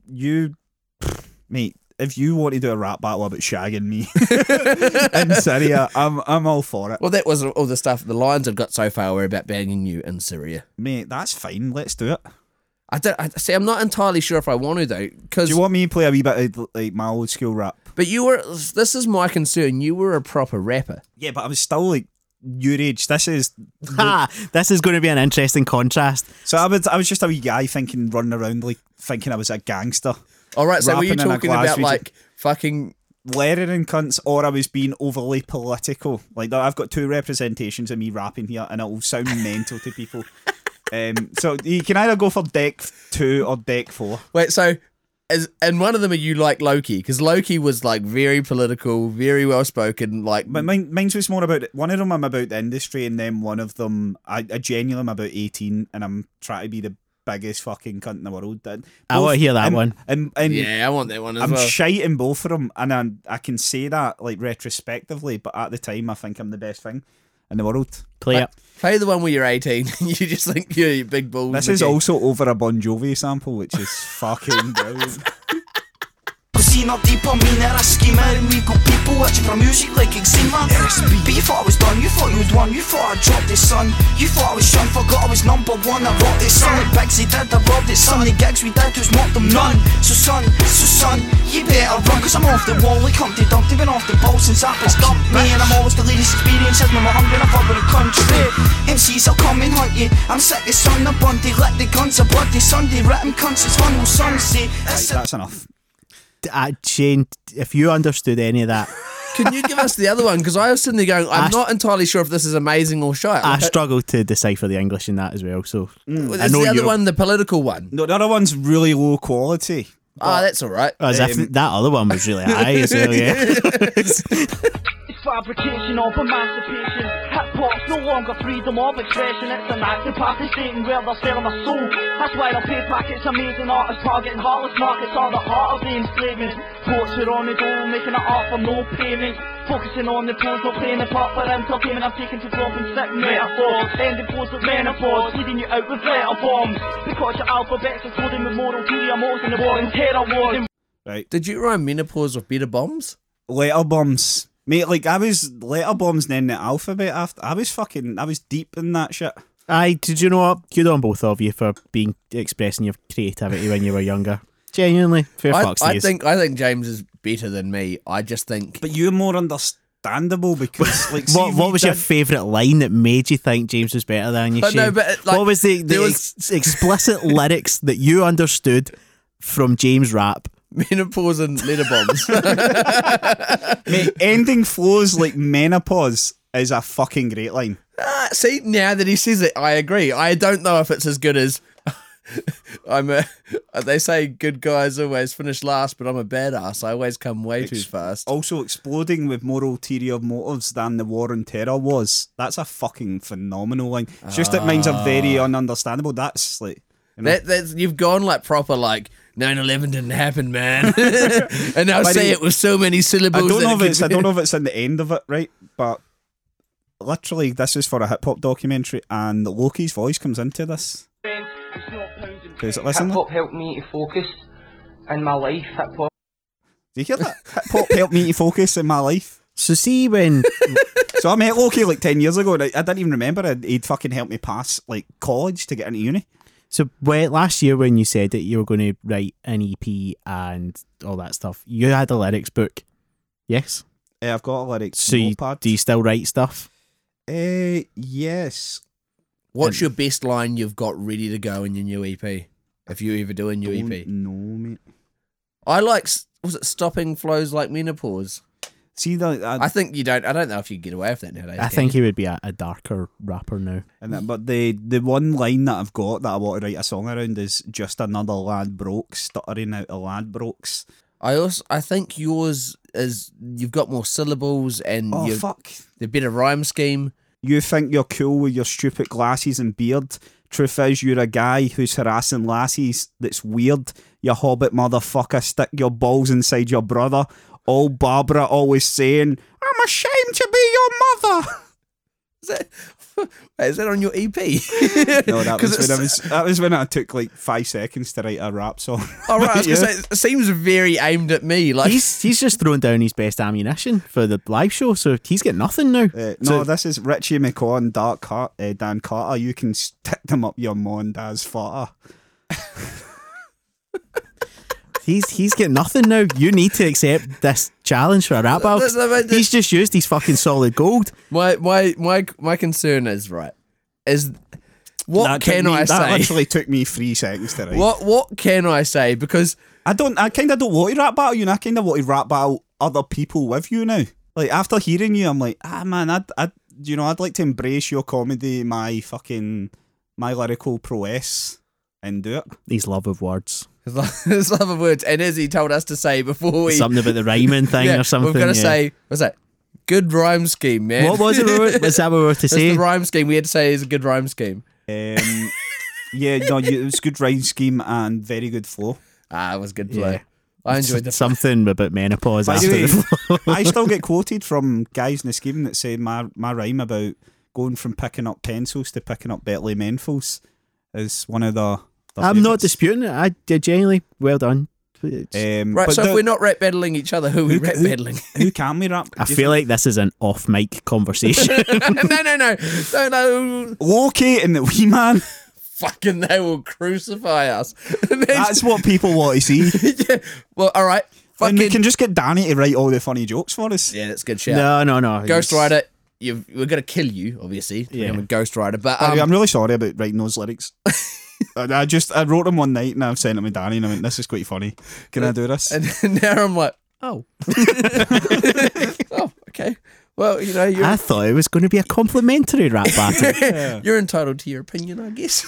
mate. If you want to do a rap battle about shagging me in Syria, I'm all for it. Well, that was all the stuff. The lines I've got so far were about banging you in Syria. Mate, that's fine. Let's do it. See, I'm not entirely sure if I want to, though. Do you want me to play a wee bit of like my old school rap? But this is my concern. You were a proper rapper. Yeah, but I was still like your age. This is This is going to be an interesting contrast. so I was just a wee guy running around like thinking I was a gangster. All right, so were you Rapping in a talking about Glaswegian- like fucking... Layering cunts, or I was being overly political. Like, I've got two representations of me rapping here, and it will sound mental to people. So you can either go for deck 2 or deck 4. Wait, so... And one of them are you like Loki? Because Loki was like very political, very well spoken. Like, But mine's was more about one of them. I'm about the industry, and then one of them, I genuinely am about 18, and I'm trying to be the biggest fucking cunt in the world. I want to hear that one. And yeah, I want that one as I'm well. shite in both of them, and I can say that like retrospectively, but at the time, I think I'm the best thing in the world. Play it. Play the one where you're 18 and you just think you're big balls. This is also over a Bon Jovi sample, which is fucking brilliant. Seen up deep on me, now I scheme out and we got people watching for music like eczema. But you thought I was done, you thought you would won, you thought I dropped this son. You thought I was shunned, forgot I was number one, I rocked this son. The bags they did, I robbed it son. The gigs we did, just mocked them none. So son, you better run, cause I'm off the wall like Humpty Dumpty. Been off the ball since I first got me, and I'm always the latest experiences when I'm hungry, I fuck with the country. MCs, I'll come and hunt you, I'm sick as son, the bunty, let the guns, a bloody Sunday, written cunts, it's fun, will son say. That's enough. Shane, if you understood any of that, Can you give us the other one? Because I was sitting there going, I'm not entirely sure if this is amazing or shite. I struggled to decipher the English in that as well. So I Is know the other you're- one the political one? No, the other one's really low quality. Oh, that's all right. as if that other one was really high as well. Yeah. It's fabrication of emancipation. Hip hop's no longer freedom of expression. It's an active party stating where they're selling their soul. That's why they'll pay packets, amazing artists targeting heartless markets are the heart of the enslavement. Poets are on the go, making it art for no payment. Focusing on the pros, not playing the part for entertainment. I'm taking to drop and sick metaphors. Ending pose with menopause, leading you out with letter bombs. Because your alphabet's exploding with moral duty, I'm in the war and terror wars. Right. Did you rhyme menopause with better bombs? Letter bombs. Mate, like I was letter bombs and then the alphabet after. I was deep in that shit. Aye, did you know what? Good on both of you for expressing your creativity when you were younger. Genuinely, fair fucks to I yous. think James is better than me. I just think... But you're more understandable because like see if What we was your did- favourite line that made you think James was better than you? But no, Shane? but, like, what was the there was- explicit lyrics that you understood from James' rap? Menopause and letter bombs. Mate, ending flows like menopause is a fucking great line. See, now that he says it, I agree. I don't know if it's as good as... They say good guys always finish last, but I'm a badass. I always come way too fast. Also exploding with more ulterior motives than the war on terror was. That's a fucking phenomenal line. It's just that mine's are very ununderstandable. That's like That's you've gone like proper like 9/11 didn't happen, man. And I'll say it with so many syllables. I don't know that if it's in the end of it, right? But literally, this is for a hip hop documentary, and Loki's voice comes into this. Is it listen? Hip hop helped me to focus in my life. Hip hop. Do you hear that? Hip hop helped me to focus in my life. So see when So I met Loki like 10 years ago, and I didn't even remember he'd fucking helped me pass like college to get into uni. So last year when you said that you were going to write an EP and all that stuff, you had a lyrics book, yes? I've got a lyrics So notepad. do you still write stuff? Yes. What's your best line you've got ready to go in your new EP? If you ever do a new EP. No, mate. I like, was it Stopping Flows Like Menopause? See, I think you don't, I don't know if you get away with that nowadays. I can think you? he would be a darker rapper now. but the one line that I've got that I want to write a song around is just another lad broke, stuttering out a lad brokes. I think yours is, you've got more syllables and Oh, you've fuck. the better rhyme scheme. You think you're cool with your stupid glasses and beard. Truth is, you're a guy who's harassing lassies. That's weird. You hobbit motherfucker, stick your balls inside your brother. Old Barbara always saying, I'm ashamed to be your mother. Is that on your EP? No, that 'Cause was when I took like 5 seconds to write a rap song. Oh, right, I was Yeah. gonna say, it seems very aimed at me. Like, He's just thrown down his best ammunition for the live show, so he's got nothing now. No, this is Richie McCaw and Dan Carter. You can stick them up your mom and dad's footer. He's got nothing now. You need to accept this challenge for a rap battle. He's just used his fucking solid gold. my concern is, right, is what That can took me- I That say? literally took me 3 seconds to write. What can I say? Because I kind of don't want to rap battle you, and I kind of want to rap battle other people with you now. Like, after hearing you, I'm like, man, I'd like to embrace your comedy, my lyrical prowess, and do it. His love of words. his love of words, and as he told us to say before we Something about the rhyming thing or something. we've got to yeah. say, what's that? Good rhyme scheme, man. What was it? Was that what we were to It's say? the rhyme scheme. We had to say is a good rhyme scheme. Yeah, no, it was good rhyme scheme and very good flow. It was good play. Yeah. I enjoyed the something about menopause. By After the way, the flow. I still get quoted from guys in the scheme that say my rhyme about going from picking up pencils to picking up Bentley Menfuls is one of the I'm not favourites. disputing it. I genuinely well done. Right, but so if we're not rap battling each other, who are we rap battling? who can we rap? I feel like this is an off-mic conversation. no. Loki and the wee man. Fucking, they will crucify us. That's what people want to see. Yeah. Well, all right. And we Fucking, can just get Danny to write all the funny jokes for us. yeah, that's a good shout. no. Ghost Rider, we're going to kill you, obviously. Yeah. I'm a Ghost Rider. But By the way, I'm really sorry about writing those lyrics. I wrote them one night and I've sent them to Danny and I went, this is quite funny. Can I do this? and now I'm like, oh. Oh, okay. Well, you're, I thought it was going to be a complimentary rap battle. you're entitled to your opinion, I guess.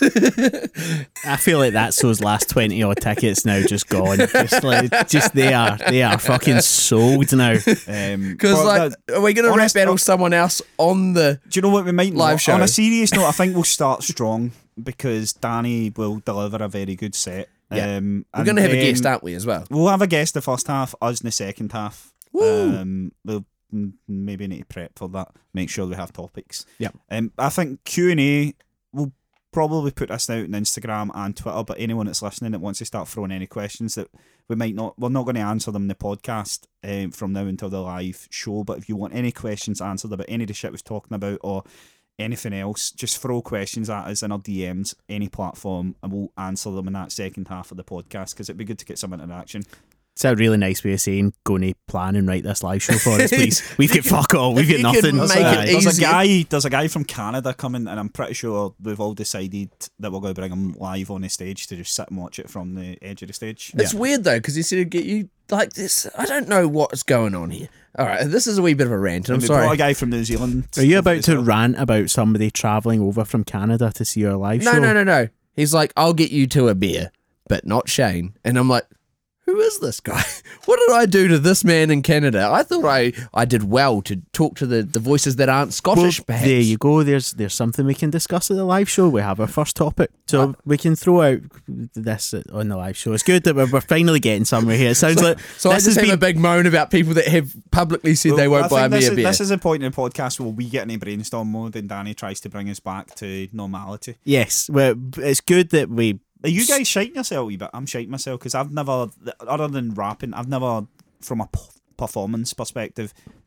I feel like that's those last 20 odd tickets now just gone. Just they are fucking sold now. Because, are we going to rap battle someone else on the... do you know what we might live not? show? On a serious note, I think we'll start strong because Danny will deliver a very good set. Yeah. We're We're going to have a guest, aren't we, as well? We'll have a guest the first half, us in the second half. Woo. We'll maybe need to prep for that. Make sure we have topics. Yep. I think Q&A, we'll probably put this out on Instagram and Twitter, but anyone that's listening that wants to start throwing any questions that we're not going to answer them in the podcast from now until the live show. But if you want any questions answered about any of the shit we're talking about or anything else, just throw questions at us in our DMs, any platform, and we'll answer them in that second half of the podcast because it'd be good to get some interaction. It's a really nice way of saying go to plan and write this live show for us, please. We've got fuck all. We've got You could nothing. make it easy. There's a guy from Canada coming, and I'm pretty sure we've all decided that we're going to bring him live on the stage to just sit and watch it from the edge of the stage. It's weird, though, because he said he'd get you like this. I don't know what's going on here. All right, this is a wee bit of a rant, and I'm And we brought a sorry. guy from New Zealand. Are you about as to well. rant about somebody travelling over from Canada to see our live show? No. He's like, I'll get you to a beer, but not Shane. And I'm like, who is this guy? What did I do to this man in Canada? I thought I did well to talk to the voices that aren't Scottish, Well, perhaps. there you go. There's something we can discuss at the live show. We have our first topic, so we can throw out this on the live show. It's good that we're finally getting somewhere here. It sounds like So I this just has have a been. big moan about people that have publicly said they Well, won't I buy think me a beer. This is a point in the podcast where we get into brainstorm mode and Danny tries to bring us back to normality. Yes, well, it's good that we. Are you guys shiting yourself a wee bit? I'm shiting myself because I've never, other than rapping, I've never, from a performance perspective,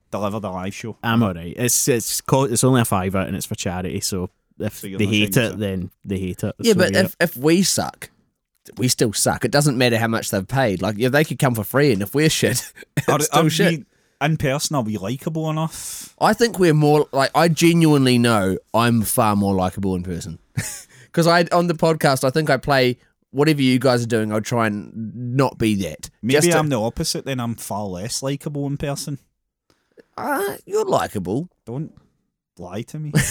deliver the live show. I'm alright. It's only a £5 and it's for charity, so if So you're they not hate saying it, so. then they hate it. Yeah, So, but if we suck, we still suck. It doesn't matter how much they've paid. Like, they could come for free, and if we're shit, it's still shit. In person, are we likeable enough? I think we're more like, I genuinely know I'm far more likable in person. Because on the podcast, I think I play whatever you guys are doing, I'll try and not be that. Maybe I'm the opposite, then I'm far less likeable in person. You're likable. Don't lie to me.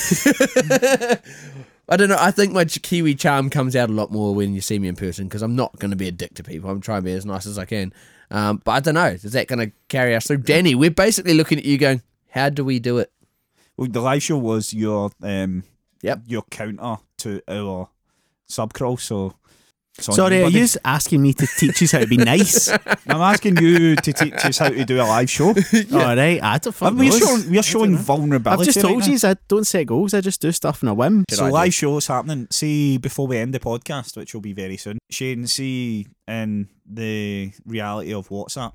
I don't know. I think my Kiwi charm comes out a lot more when you see me in person, because I'm not going to be a dick to people. I'm trying to be as nice as I can. But I don't know. Is that going to carry us through? Danny, we're basically looking at you going, how do we do it? Well, the live show was your Yep. your counter to our subcrawl, so... Sorry, are you asking me to teach you how to be nice? I'm asking you to teach us how to do a live show. Alright, I don't fuck We're showing vulnerability. I've just told right you now. I don't set goals, I just do stuff on a whim. So live shows happening. See, before we end the podcast, which will be very soon, Shane, see in the reality of WhatsApp,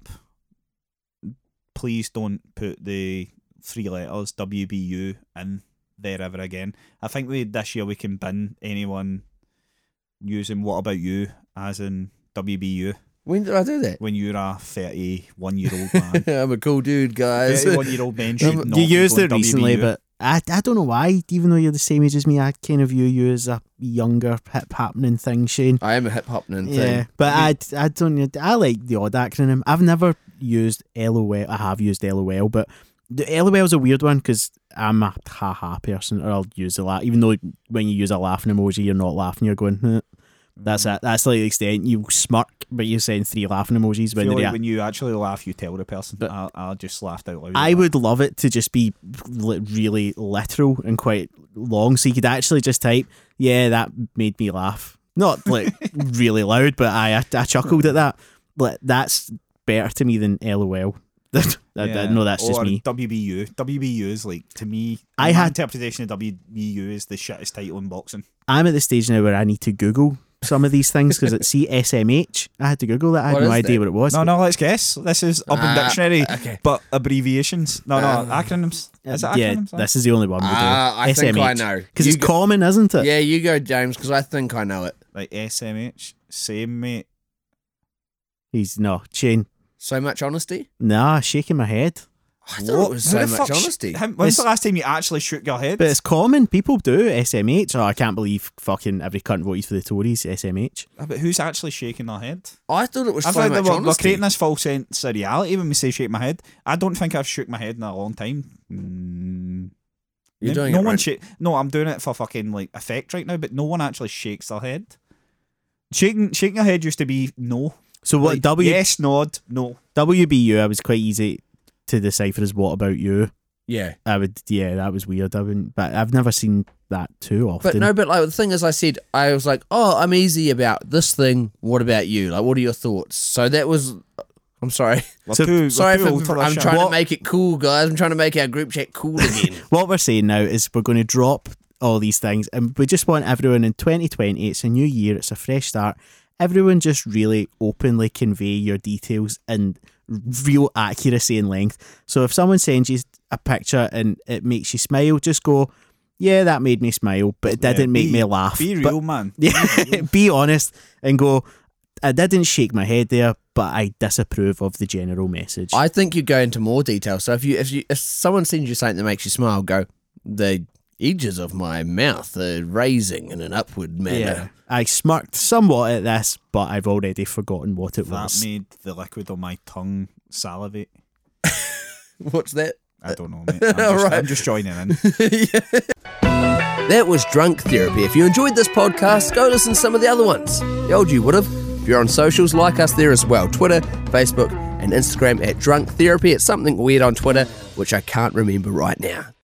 please don't put the 3 letters WBU in there ever again. I think this year we can bin anyone using "What About You" as in WBU. When did I do that? When you're a 31-year-old man. I'm a cool dude, guys. 31-year-old man should not You be used going it recently, WBU. but I don't know why, even though you're the same age as me, I kind of view you as a younger hip happening thing, Shane. I am a hip hoppening thing. Yeah, but I don't. I like the odd acronym. I've never used LOL. I have used LOL, but the LOL's a weird one because I'm a haha person, or I'll use a laugh. Even though when you use a laughing emoji, you're not laughing. You're going. That's it. That's like the extent. You smirk, but you're saying 3 laughing emojis. I feel like when you actually laugh, you tell the person. But I just laughed out loud. I would love it to just be really literal and quite long, so you could actually just type, "Yeah, that made me laugh." Not like really loud, but I chuckled at that. But that's better to me than LOL. I know that's just or me. WBU. WBU is like, to me, I my had- interpretation of WBU is the shittest title in boxing. I'm at the stage now where I need to Google some of these things because it's SMH. I had to Google that. I had What no is idea that? what it was. No, let's guess. This is Urban Dictionary, okay. but abbreviations. No, acronyms. Is it Yeah, acronyms? this is the only one we do. I think I know. Because You it's common, isn't it? Yeah, you go, James, because I think I know it. Like SMH. Same, mate. Shane. So much honesty? Nah, shaking my head. I thought it was so much honesty. When's the last time you actually shook your head? But it's common. People do SMH. Oh, I can't believe fucking every cunt voted for the Tories. SMH. But who's actually shaking their head? I thought it was I so think much we're honesty. creating this false sense of reality when we say shake my head. I don't think I've shook my head in a long time. You're doing no it one right. No, I'm doing it for fucking like effect right now, but no one actually shakes their head. Shaking your head used to be no. So what Like, yes, nod, no. WBU, I was quite easy to decipher as "What About You." Yeah. That was weird. I wouldn't, but I've never seen that too often. But no, but like the thing is, I was like, oh, I'm easy about this thing. What about you? Like, what are your thoughts? So that was. I'm sorry. We're So- too Sorry old for. this I'm shit. trying to make it cool, guys. I'm trying to make our group chat cool again. What we're saying now is we're going to drop all these things, and we just want everyone in 2020. It's a new year. It's a fresh start. Everyone just really openly convey your details and real accuracy and length. So if someone sends you a picture and it makes you smile, just go, "Yeah, that made me smile, but it didn't make me laugh." Be But- real, man. Yeah, be honest and go, "I didn't shake my head there, but I disapprove of the general message." I think you go into more detail. So if someone sends you something that makes you smile, go, the edges of my mouth are raising in an upward manner. yeah, I smirked somewhat at this, but I've already forgotten what it That was. made the liquid on my tongue salivate. What's that? I don't know, mate. I'm just joining in. That was Drunk Therapy. If you enjoyed this podcast, go listen to some of the other ones. The old you would have. If you're on socials, like us there as well. Twitter, Facebook, and Instagram at Drunk Therapy. It's something weird on Twitter, which I can't remember right now.